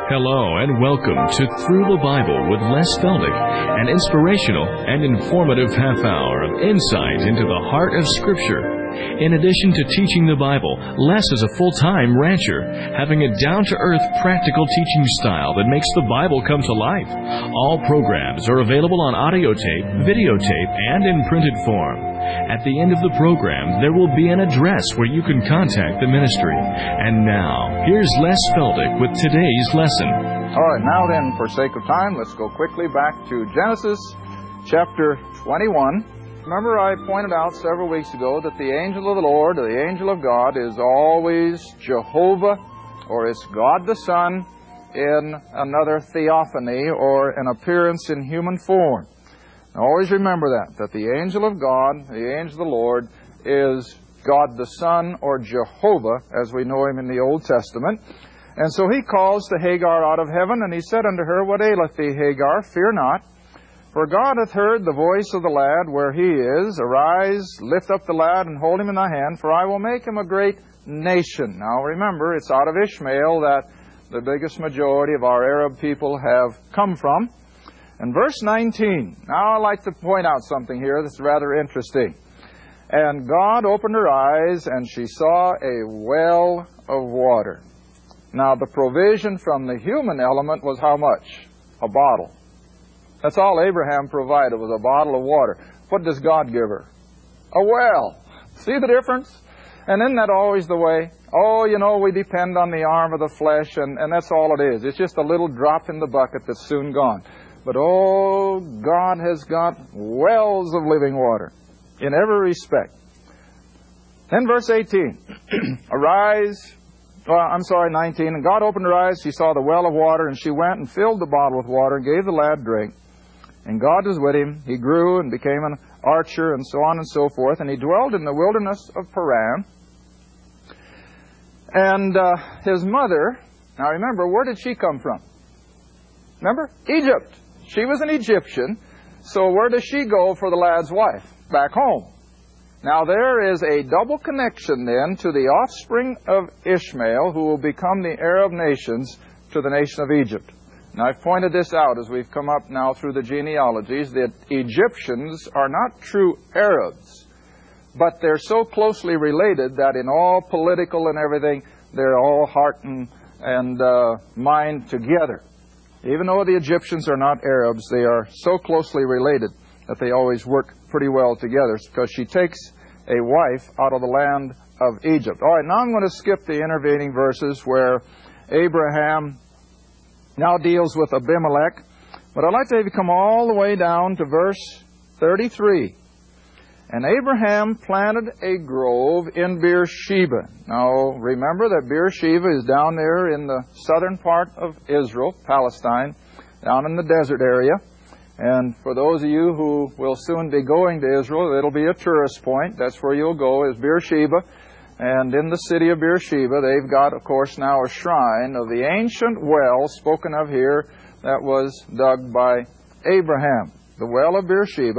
Hello and welcome to Through the Bible with Les Feldick, an inspirational and informative half hour of insight into the heart of Scripture. In addition to teaching the Bible, Les is a full-time rancher, having a down-to-earth practical teaching style that makes the Bible come to life. All programs are available on audio tape, videotape, and in printed form. At the end of the program, there will be an address where you can contact the ministry. And now, here's Les Feldick with today's lesson. All right, now then, for sake of time, let's go quickly back to Genesis chapter 21. Remember, I pointed out several weeks ago that the angel of the Lord, or the angel of God, is always Jehovah, or it's God the Son in another theophany, or an appearance in human form. Always remember that the angel of God, the angel of the Lord, is God the Son, or Jehovah, as we know Him in the Old Testament. And so He calls to Hagar out of heaven, and He said unto her, What aileth thee, Hagar? Fear not, for God hath heard the voice of the lad where he is. Arise, lift up the lad, and hold him in thy hand, for I will make him a great nation. Now remember, it's out of Ishmael that the biggest majority of our Arab people have come from. And verse 19, now I'd like to point out something here that's rather interesting. And God opened her eyes, and she saw a well of water. Now the provision from the human element was how much? A bottle. That's all Abraham provided, was a bottle of water. What does God give her? A well. See the difference? And isn't that always the way? Oh, you know, we depend on the arm of the flesh, and that's all it is. It's just a little drop in the bucket that's soon gone. But, oh, God has got wells of living water in every respect. Then verse 18, 19, and God opened her eyes, she saw the well of water, and she went and filled the bottle with water and gave the lad drink. And God was with him. He grew and became an archer, and so on and so forth. And he dwelled in the wilderness of Paran. And his mother, now remember, where did she come from? Remember? Egypt. She was an Egyptian. So where does she go for the lad's wife? Back home. Now there is a double connection then to the offspring of Ishmael, who will become the Arab nations, to the nation of Egypt. Now I've pointed this out as we've come up now through the genealogies, that Egyptians are not true Arabs, but they're so closely related that in all political and everything, they're all heart and mind together. Even though the Egyptians are not Arabs, they are so closely related that they always work pretty well together, because she takes a wife out of the land of Egypt. All right, now I'm going to skip the intervening verses where Abraham now deals with Abimelech. But I'd like to have you come all the way down to verse 33. And Abraham planted a grove in Beersheba. Now remember that Beersheba is down there in the southern part of Israel, Palestine, down in the desert area. And for those of you who will soon be going to Israel, it'll be a tourist point. That's where you'll go, is Beersheba. And in the city of Beersheba, they've got, of course, now a shrine of the ancient well spoken of here that was dug by Abraham, the well of Beersheba.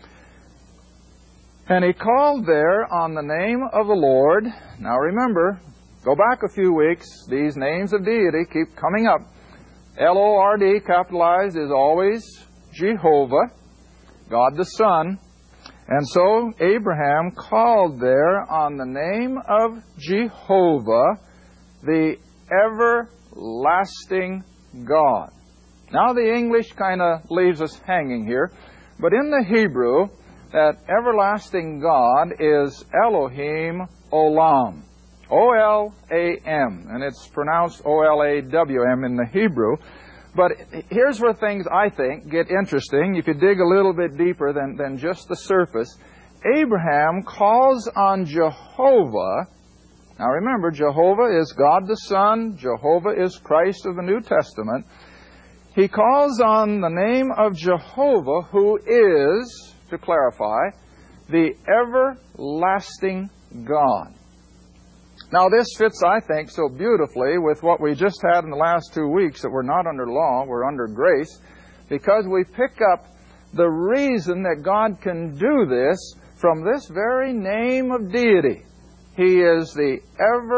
And he called there on the name of the Lord. Now remember, go back a few weeks, these names of deity keep coming up. L-O-R-D, capitalized, is always Jehovah, God the Son. And so Abraham called there on the name of Jehovah, the everlasting God. Now the English kind of leaves us hanging here, but in the Hebrew, that everlasting God is Elohim Olam, O-L-A-M, and it's pronounced O-L-A-W-M in the Hebrew. But here's where things, I think, get interesting. If you dig a little bit deeper than just the surface, Abraham calls on Jehovah. Now remember, Jehovah is God the Son. Jehovah is Christ of the New Testament. He calls on the name of Jehovah, who is, to clarify, the everlasting God. Now this fits, I think, so beautifully with what we just had in the last 2 weeks, that we're not under law, we're under grace, because we pick up the reason that God can do this from this very name of deity. He is the everlasting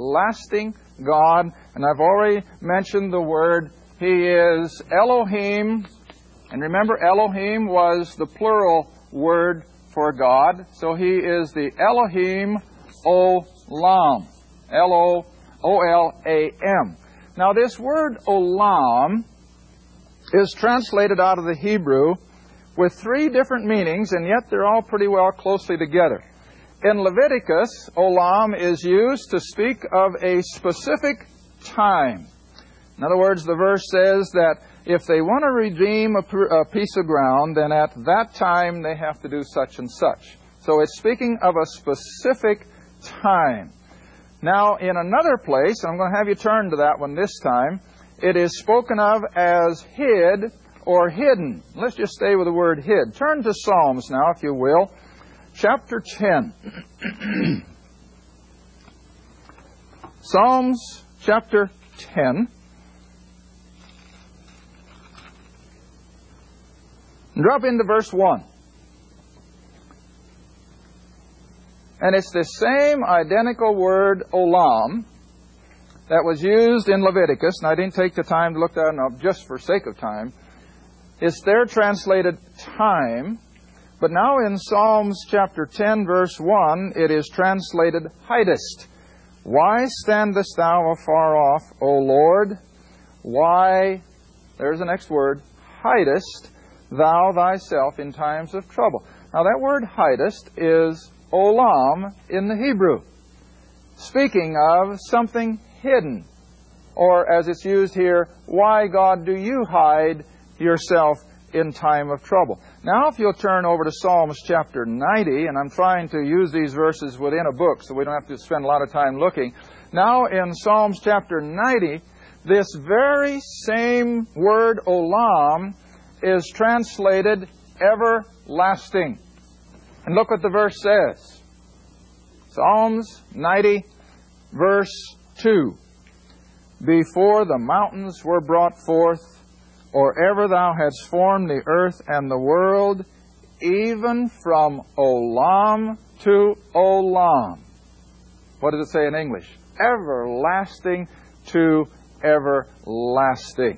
everlasting God. And I've already mentioned the word. He is Elohim. And remember, Elohim was the plural word for God. So He is the Elohim Olam. L-O-O-L-A-M. Now this word Olam is translated out of the Hebrew with three different meanings, and yet they're all pretty well closely together. In Leviticus, Olam is used to speak of a specific time. In other words, the verse says that if they want to redeem a piece of ground, then at that time they have to do such and such. So it's speaking of a specific time. Now, in another place, I'm going to have you turn to that one this time, it is spoken of as hid or hidden. Let's just stay with the word hid. Turn to Psalms now, if you will. Chapter 10. Psalms chapter 10. Drop into verse 1. And it's the same identical word, olam, that was used in Leviticus, and I didn't take the time to look that up just for sake of time. It's there translated time, but now in Psalms chapter 10, verse 1, it is translated hidest. Why standest thou afar off, O Lord? Why, there's the next word, hidest thou thyself in times of trouble. Now that word hidest is olam in the Hebrew, speaking of something hidden. Or as it's used here, why, God, do you hide yourself in time of trouble? Now if you'll turn over to Psalms chapter 90, and I'm trying to use these verses within a book so we don't have to spend a lot of time looking. Now in Psalms chapter 90, this very same word olam is translated everlasting. And look what the verse says. Psalms 90, verse 2. Before the mountains were brought forth, or ever thou hadst formed the earth and the world, even from olam to olam. What does it say in English? Everlasting to everlasting.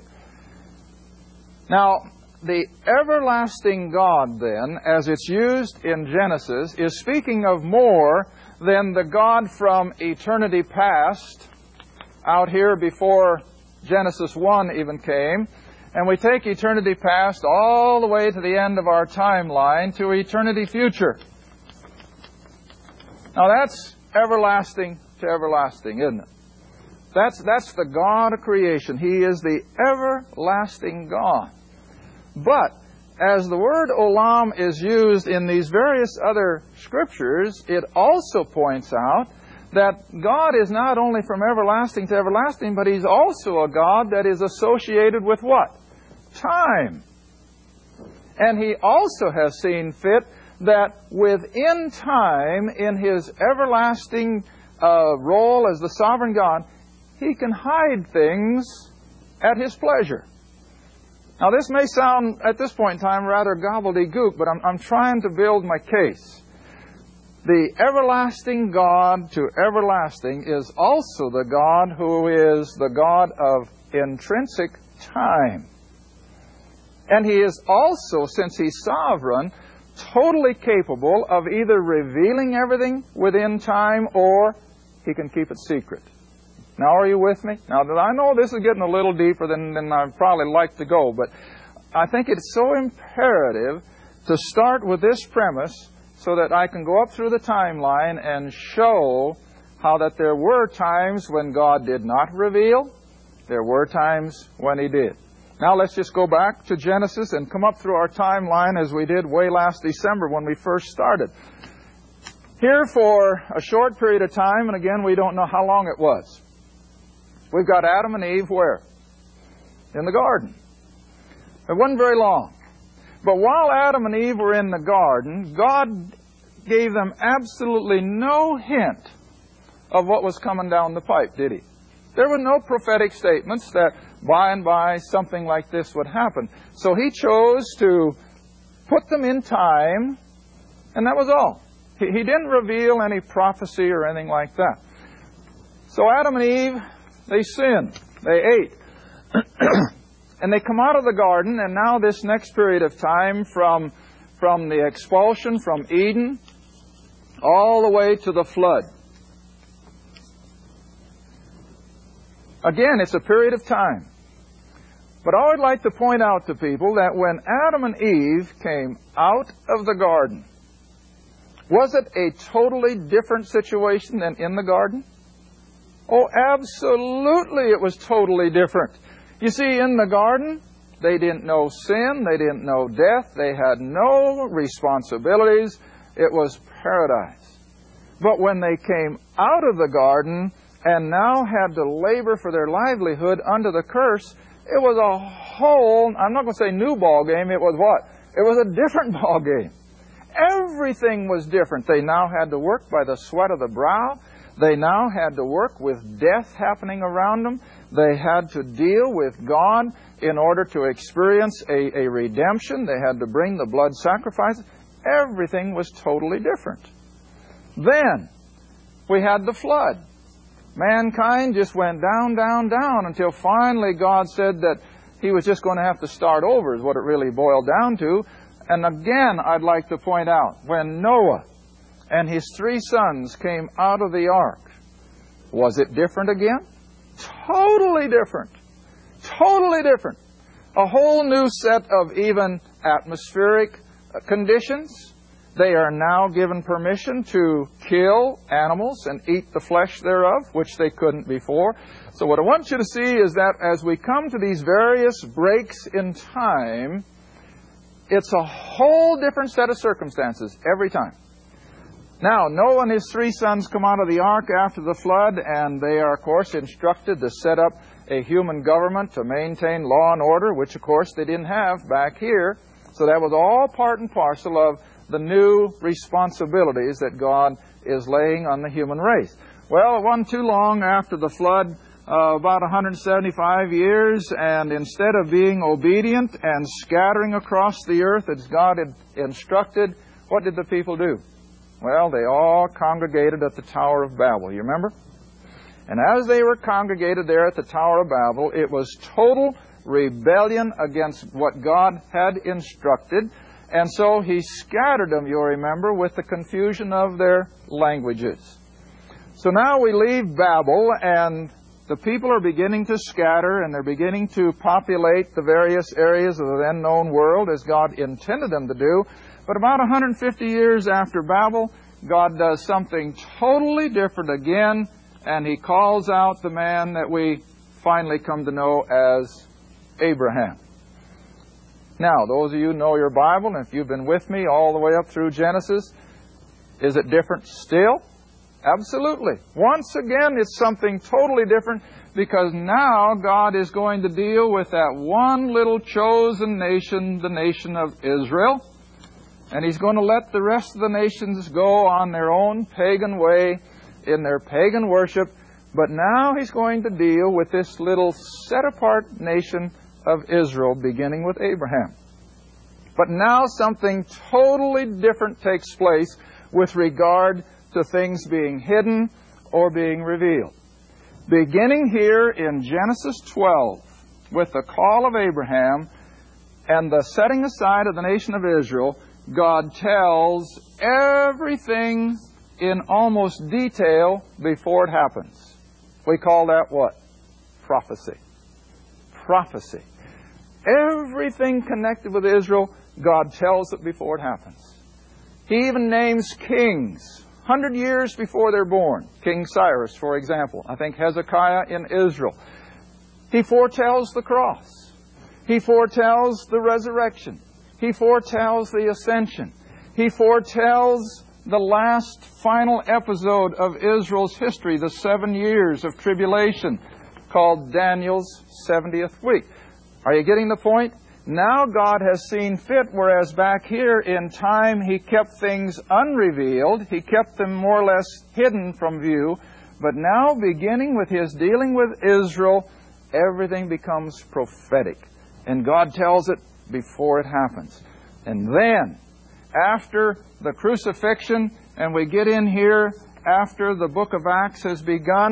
Now, the everlasting God, then, as it's used in Genesis, is speaking of more than the God from eternity past, out here before Genesis 1 even came. And we take eternity past all the way to the end of our timeline to eternity future. Now that's everlasting to everlasting, isn't it? That's the God of creation. He is the everlasting God. But as the word olam is used in these various other scriptures, it also points out that God is not only from everlasting to everlasting, but He's also a God that is associated with what? Time. And He also has seen fit that within time, in His everlasting role as the sovereign God, He can hide things at His pleasure. Now this may sound, at this point in time, rather gobbledygook, but I'm trying to build my case. The everlasting God to everlasting is also the God who is the God of intrinsic time. And He is also, since He's sovereign, totally capable of either revealing everything within time or He can keep it secret. Now, are you with me? Now, I know this is getting a little deeper than I'd probably like to go, but I think it's so imperative to start with this premise so that I can go up through the timeline and show how that there were times when God did not reveal, there were times when He did. Now let's just go back to Genesis and come up through our timeline as we did way last December when we first started. Here for a short period of time, and again we don't know how long it was, we've got Adam and Eve where? In the garden. It wasn't very long. But while Adam and Eve were in the garden, God gave them absolutely no hint of what was coming down the pipe, did He? There were no prophetic statements that by and by something like this would happen. So He chose to put them in time, and that was all. He didn't reveal any prophecy or anything like that. So Adam and Eve, they sinned. They ate. And they come out of the garden, and now this next period of time from the expulsion from Eden all the way to the flood. Again, it's a period of time. But I would like to point out to people that when Adam and Eve came out of the garden, was it a totally different situation than in the garden? Oh, absolutely it was totally different. You see, in the garden, they didn't know sin, they didn't know death, they had no responsibilities. It was paradise. But when they came out of the garden and now had to labor for their livelihood under the curse, it was a whole, I'm not going to say new ball game, it was what? It was a different ball game. Everything was different. They now had to work by the sweat of the brow. They now had to work with death happening around them. They had to deal with God in order to experience a redemption. They had to bring the blood sacrifice. Everything was totally different. Then we had the flood. Mankind just went down, down, down until finally God said that He was just going to have to start over, is what it really boiled down to. And again, I'd like to point out, when Noah and his 3 sons came out of the ark, was it different again? Totally different. Totally different. A whole new set of even atmospheric conditions. They are now given permission to kill animals and eat the flesh thereof, which they couldn't before. So what I want you to see is that as we come to these various breaks in time, it's a whole different set of circumstances every time. Now, Noah and his 3 sons come out of the ark after the flood, and they are, of course, instructed to set up a human government to maintain law and order, which, of course, they didn't have back here. So that was all part and parcel of the new responsibilities that God is laying on the human race. Well, it wasn't too long after the flood, about 175 years, and instead of being obedient and scattering across the earth as God had instructed, what did the people do? Well, they all congregated at the Tower of Babel, you remember? And as they were congregated there at the Tower of Babel, it was total rebellion against what God had instructed. And so He scattered them, you'll remember, with the confusion of their languages. So now we leave Babel, and the people are beginning to scatter, and they're beginning to populate the various areas of the then known world as God intended them to do. But about 150 years after Babel, God does something totally different again, and He calls out the man that we finally come to know as Abraham. Now, those of you who know your Bible, and if you've been with me all the way up through Genesis, is it different still? Absolutely. Once again, it's something totally different, because now God is going to deal with that one little chosen nation, the nation of Israel. And He's going to let the rest of the nations go on their own pagan way in their pagan worship. But now He's going to deal with this little set-apart nation of Israel, beginning with Abraham. But now something totally different takes place with regard to things being hidden or being revealed. Beginning here in Genesis 12, with the call of Abraham and the setting aside of the nation of Israel, God tells everything in almost detail before it happens. We call that what? Prophecy. Prophecy. Everything connected with Israel, God tells it before it happens. He even names kings 100 years before they're born. King Cyrus, for example. I think Hezekiah in Israel. He foretells the cross. He foretells the resurrection. He foretells the ascension. He foretells the last final episode of Israel's history, the 7 years of tribulation, called Daniel's 70th week. Are you getting the point? Now God has seen fit, whereas back here in time He kept things unrevealed. He kept them more or less hidden from view. But now, beginning with His dealing with Israel, everything becomes prophetic. And God tells it before it happens. And then, after the crucifixion, and we get in here after the book of Acts has begun,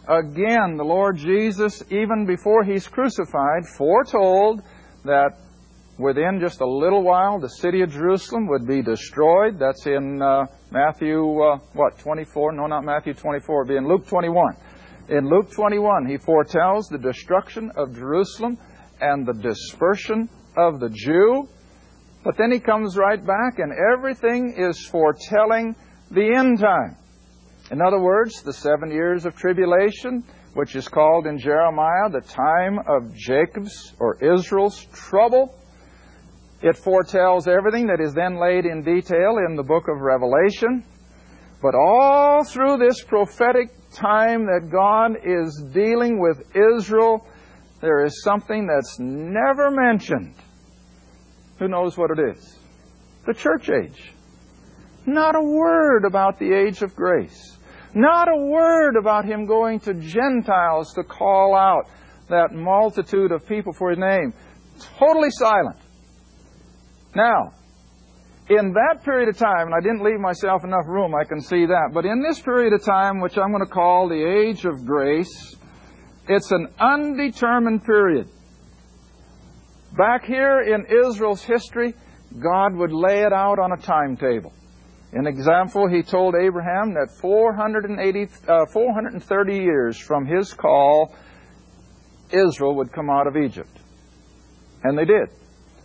again, the Lord Jesus, even before He's crucified, foretold that within just a little while the city of Jerusalem would be destroyed. That's in Matthew, 24? No, not Matthew 24. It'd be in Luke 21. In Luke 21, He foretells the destruction of Jerusalem and the dispersion of the Jew. But then He comes right back, and everything is foretelling the end time. In other words, the 7 years of tribulation, which is called in Jeremiah the time of Jacob's or Israel's trouble. It foretells everything that is then laid in detail in the book of Revelation. But all through this prophetic time that God is dealing with Israel, there is something that's never mentioned. Who knows what it is? The church age. Not a word about the age of grace. Not a word about Him going to Gentiles to call out that multitude of people for His name. Totally silent. Now, in that period of time, and I didn't leave myself enough room, I can see that, but in this period of time, which I'm going to call the age of grace, it's an undetermined period. Back here in Israel's history, God would lay it out on a timetable. In example, He told Abraham that 430 years from his call, Israel would come out of Egypt. And they did.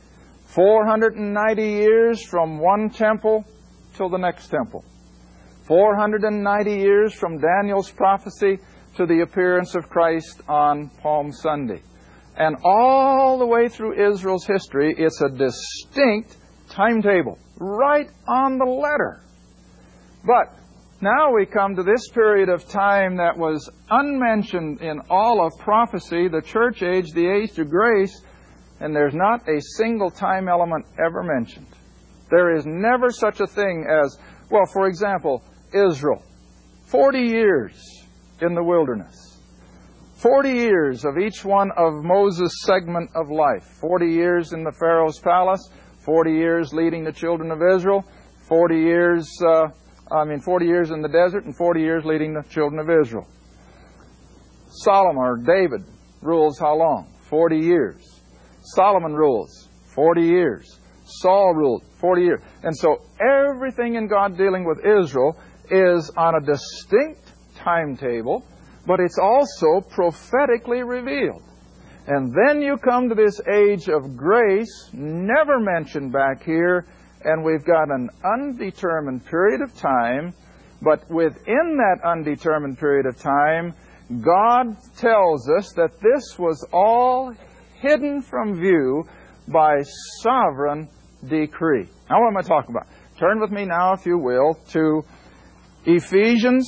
490 years from one temple till the next temple. 490 years from Daniel's prophecy to the appearance of Christ on Palm Sunday. And all the way through Israel's history, it's a distinct timetable, right on the letter. But now we come to this period of time that was unmentioned in all of prophecy, the church age, the age of grace, and there's not a single time element ever mentioned. There is never such a thing as, well, for example, Israel. 40 years in the wilderness. 40 years of each one of Moses' segment of life. 40 years in the Pharaoh's palace, 40 years leading the children of Israel, 40 years in the desert, and 40 years leading the children of Israel. Solomon or David rules how long? 40 years. Solomon rules 40 years. Saul ruled 40 years. And so everything in God dealing with Israel is on a distinct timetable, but it's also prophetically revealed. And then you come to this age of grace, never mentioned back here, and we've got an undetermined period of time, but within that undetermined period of time, God tells us that this was all hidden from view by sovereign decree. Now what am I talking about? Turn with me now, if you will, to Ephesians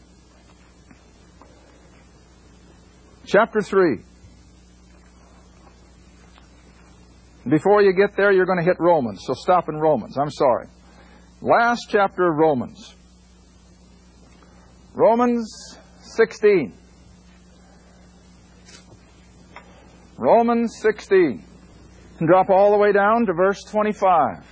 chapter 3. Before you get there, you're going to hit Romans, so stop in Romans. I'm sorry. Last chapter of Romans. Romans 16. Romans 16. And drop all the way down to verse 25.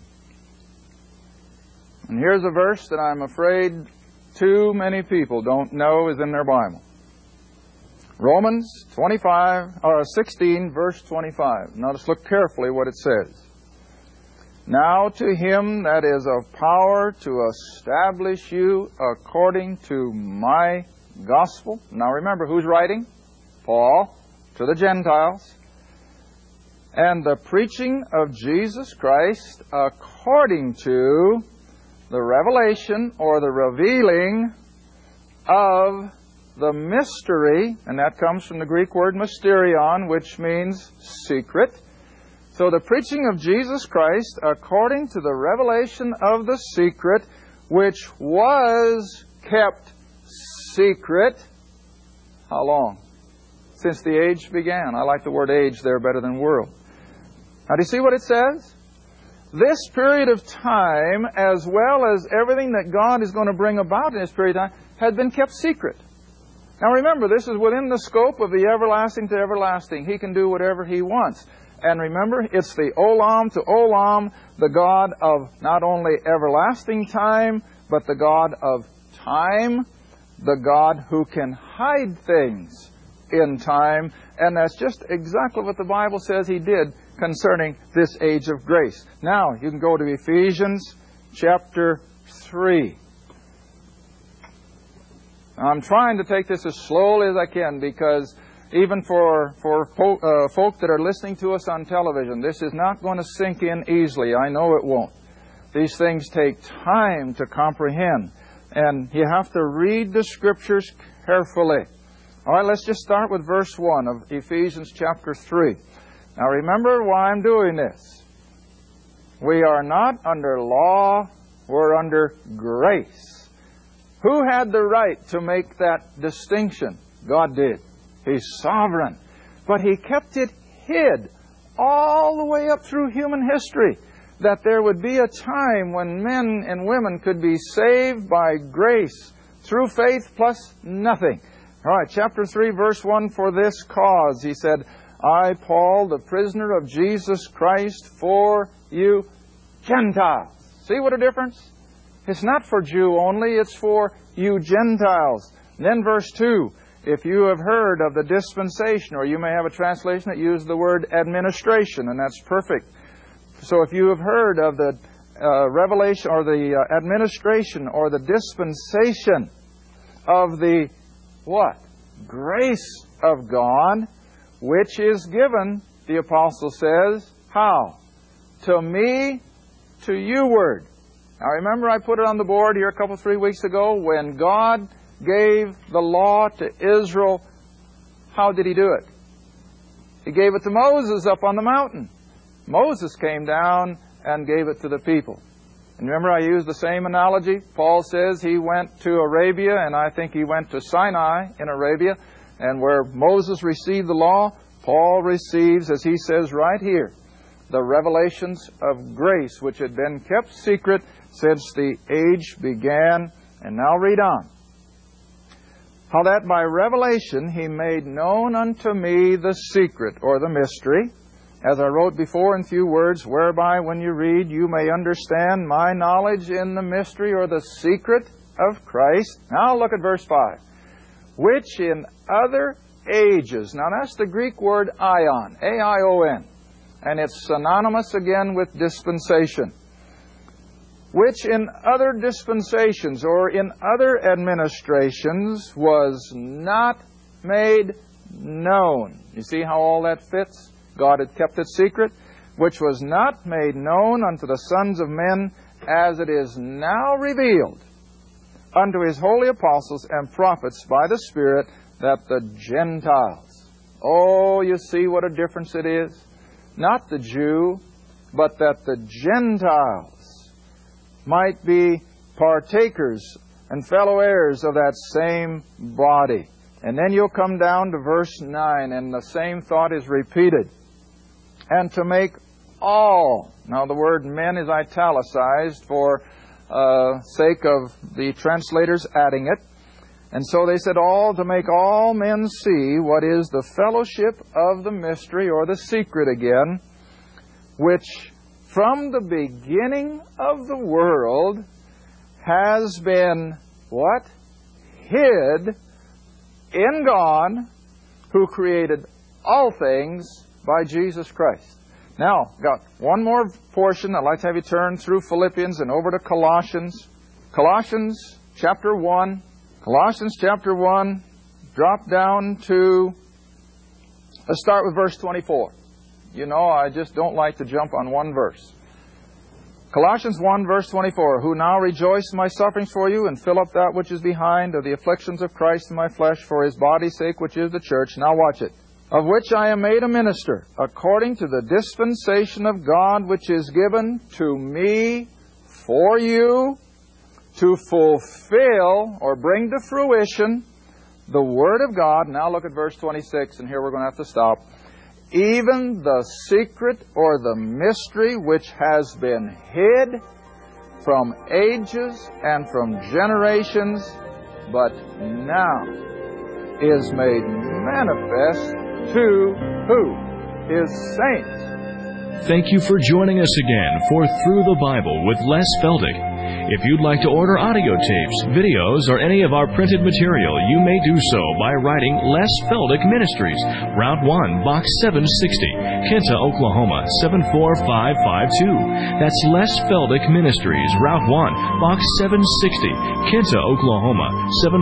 And here's a verse that I'm afraid too many people don't know is in their Bible. Romans 16, verse 25. Now just look carefully what it says. Now to Him that is of power to establish you according to my gospel. Now remember, who's writing? Paul, to the Gentiles. And the preaching of Jesus Christ according to the revelation or the revealing of the mystery, and that comes from the Greek word mysterion, which means secret. So the preaching of Jesus Christ according to the revelation of the secret, which was kept secret. How long? Since the age began. I like the word age there better than world. Now do you see what it says? This period of time, as well as everything that God is going to bring about in this period of time, had been kept secret. Now remember, this is within the scope of the everlasting to everlasting. He can do whatever He wants. And remember, it's the Olam to Olam, the God of not only everlasting time, but the God of time. the God who can hide things in time, and that's just exactly what the Bible says He did concerning this age of grace. Now, you can go to Ephesians chapter 3. I'm trying to take this as slowly as I can, because even for folk that are listening to us on television, this is not going to sink in easily. I know it won't. These things take time to comprehend, and you have to read the Scriptures carefully. All right, let's just start with verse 1 of Ephesians chapter 3. Now remember why I'm doing this. We are not under law, we're under grace. Who had the right to make that distinction? God did. He's sovereign. But He kept it hid all the way up through human history, that there would be a time when men and women could be saved by grace through faith plus nothing. All right, chapter 3, verse 1, for this cause, He said, I, Paul, the prisoner of Jesus Christ, for you Gentiles. See what a difference? It's not for Jew only, it's for you Gentiles. And then verse 2, if you have heard of the dispensation, or you may have a translation that uses the word administration, and that's perfect. So if you have heard of the revelation, or the administration, or the dispensation of the what? Grace of God, which is given, the apostle says, how? To me, to you word. Now remember, I put it on the board here a 3 weeks ago. When God gave the law to Israel, how did He do it? He gave it to Moses up on the mountain. Moses came down and gave it to the people. And remember, I used the same analogy. Paul says he went to Arabia, and I think he went to Sinai in Arabia, and where Moses received the law, Paul receives, as he says right here, the revelations of grace, which had been kept secret since the age began. And now read on. How that by revelation He made known unto me the secret, or the mystery, as I wrote before in few words, whereby when you read you may understand my knowledge in the mystery, or the secret of Christ. Now look at verse 5. Which in other ages, now that's the Greek word aion, A-I-O-N, and it's synonymous again with dispensation. Which in other dispensations, or in other administrations, was not made known. You see how all that fits? God had kept it secret. Which was not made known unto the sons of men, as it is now revealed unto His holy apostles and prophets by the Spirit, that the Gentiles. Oh, you see what a difference it is? Not the Jew, but that the Gentiles might be partakers and fellow heirs of that same body. And then you'll come down to verse 9, and the same thought is repeated. And to make all, now the word men is italicized for sake of the translators adding it. And so they said, all, to make all men see what is the fellowship of the mystery, or the secret again, which from the beginning of the world has been, what? Hid in God, who created all things by Jesus Christ. Now, got one more portion. I'd like to have you turn through Philippians and over to Colossians. Colossians chapter 1. Colossians chapter 1. Drop down to, let's start with verse 24. You know, I just don't like to jump on one verse. Colossians 1, verse 24. Who now rejoice in my sufferings for you, and fill up that which is behind of the afflictions of Christ in my flesh, for His body's sake, which is the church. Now watch it. Of which I am made a minister, according to the dispensation of God, which is given to me for you, to fulfill, or bring to fruition, the Word of God. Now look at verse 26, and here we're going to have to stop. Even the secret, or the mystery, which has been hid from ages and from generations, but now is made manifest to who? His saints. Thank you for joining us again for Through the Bible with Les Feldick. If you'd like to order audio tapes, videos, or any of our printed material, you may do so by writing Les Feldick Ministries, Route 1, Box 760, Kinta, Oklahoma 74552. That's Les Feldick Ministries, Route 1, Box 760, Kinta, Oklahoma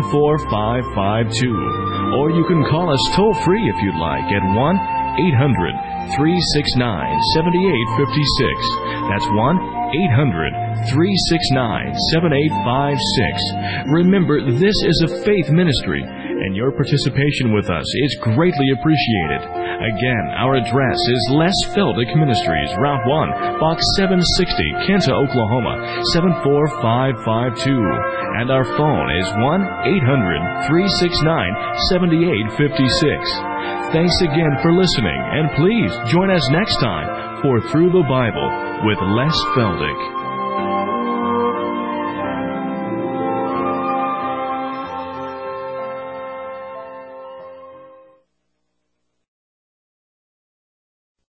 74552. Or you can call us toll-free if you'd like at 1-800-369-7856. That's 1-800-369-7856. Remember, this is a faith ministry, and your participation with us is greatly appreciated. Again, our address is Les Feldick Ministries, Route 1, Box 760, Kinta, Oklahoma 74552. And our phone is 1-800-369-7856. Thanks again for listening, and please join us next time for Through the Bible with Les Feldick.